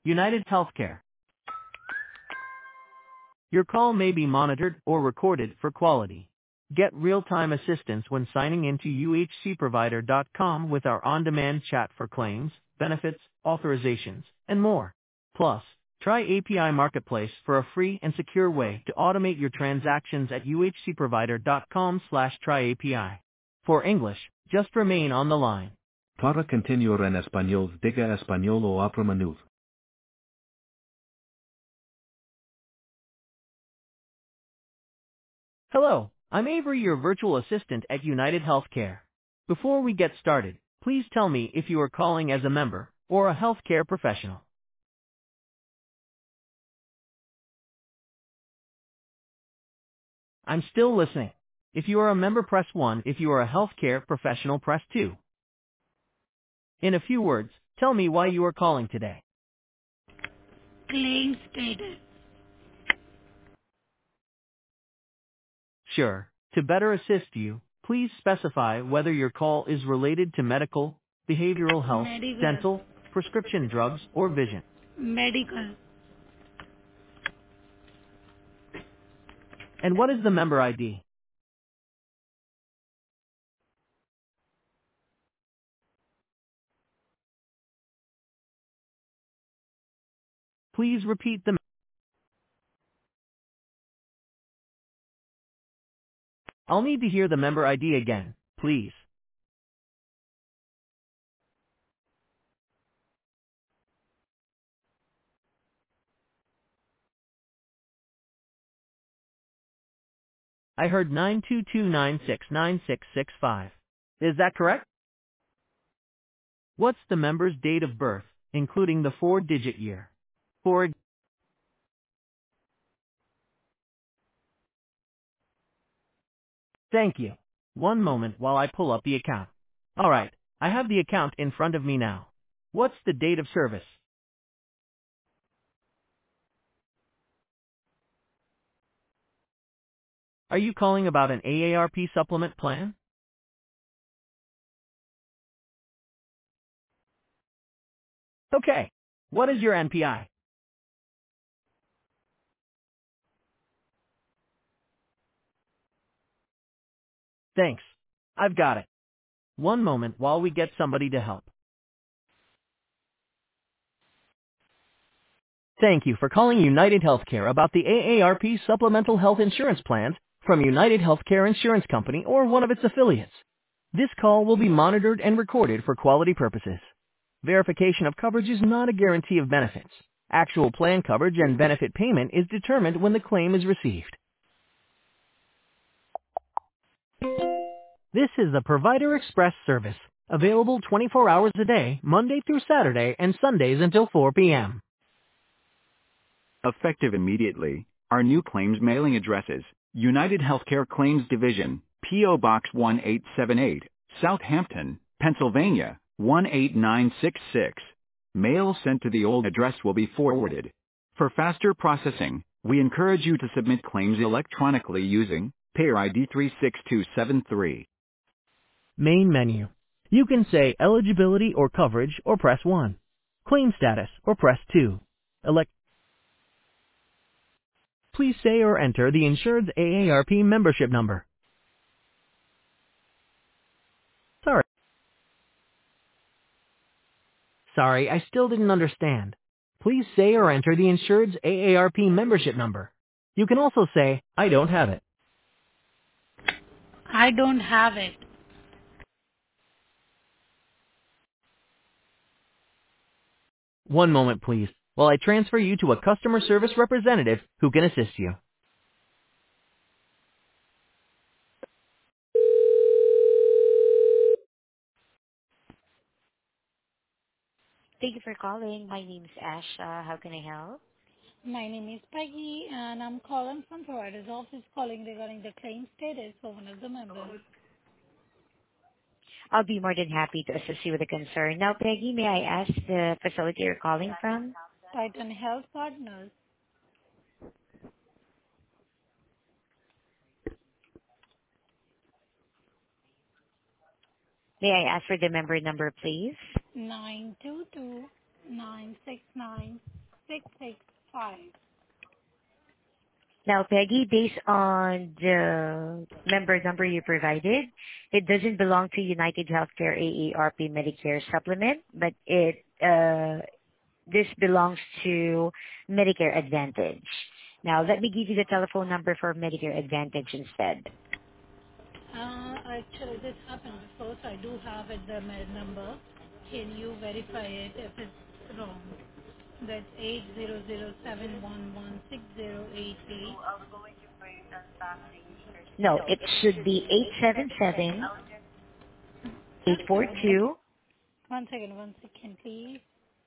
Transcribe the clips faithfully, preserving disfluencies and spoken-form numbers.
United Healthcare. Your call may be monitored or recorded for quality. Get real-time assistance when signing into U H C provider dot com with our on-demand chat for claims, benefits, authorizations, and more. Plus, try A P I Marketplace for a free and secure way to automate your transactions at U H C provider dot com slash try A P I. For English, just remain on the line. Para continuar en español, diga español o apremanud. Hello, I'm Avery, your virtual assistant at United Healthcare. Before we get started, please tell me if you are calling as a member or a healthcare professional. I'm still listening. If you are a member, press one. If you are a healthcare professional, press two. In a few words, tell me why you are calling today. Claim status. Sure. To better assist you, please specify whether your call is related to medical, behavioral health, Medical. dental, prescription drugs, or vision. Medical. And what is the member I D? Please repeat the. I'll need to hear the member I D again, please. I heard nine two two nine six nine six six five. Is that correct? What's the member's date of birth, including the four-digit year? For Thank you. One moment while I pull up the account. All right, I have the account in front of me now. What's the date of service? Are you calling about an A A R P supplement plan? Okay. What is your N P I? Thanks. I've got it. One moment while we get somebody to help. Thank you for calling United Healthcare about the A A R P supplemental health insurance plans from United Healthcare Insurance Company or one of its affiliates. This call will be monitored and recorded for quality purposes. Verification of coverage is not a guarantee of benefits. Actual plan coverage and benefit payment is determined when the claim is received. This is the Provider Express service, available twenty-four hours a day, Monday through Saturday and Sundays until four p m Effective immediately, our new claims mailing addresses: United Healthcare Claims Division, P O Box one eight seven eight, Southampton, Pennsylvania one eight nine six six. Mail sent to the old address will be forwarded. For faster processing, we encourage you to submit claims electronically using Payer I D three six two seven three. Main menu. You can say eligibility or coverage or press one. Claim status or press two. Elect. Please say or enter the insured's A A R P membership number. Sorry. Sorry, I still didn't understand. Please say or enter the insured's A A R P membership number. You can also say, I don't have it. I don't have it. One moment, please, while I transfer you to a customer service representative who can assist you. Thank you for calling. My name is Ash. Uh, how can I help? My name is Peggy, and I'm calling from provider's office calling regarding the claim status for one of the members. I'll be more than happy to assist you with a concern. Now, Peggy, may I ask the facility you're calling from? Titan Health Partners. May I ask for the member number, please? nine two two nine six nine six six five. Now, Peggy, based on the member number you provided, it doesn't belong to United Healthcare A A R P Medicare Supplement, but it uh, this belongs to Medicare Advantage. Now, let me give you the telephone number for Medicare Advantage instead. Uh, actually, this happened before, so I do have it, the med number. Can you verify it if it's wrong? That's eight zero zero seven one one six zero eight eight. No, it should be eight seven seven, eight One four second. two. One second, one second, please.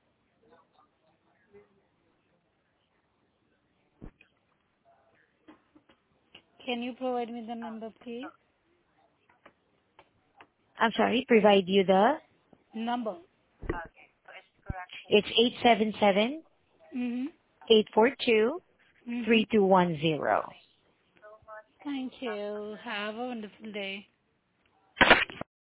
Can you provide me the number, please? I'm sorry, provide you the, Number. it's eight seven seven, Mm-hmm. eight four two, Mm-hmm. three two one zero. Thank you. Have a wonderful day.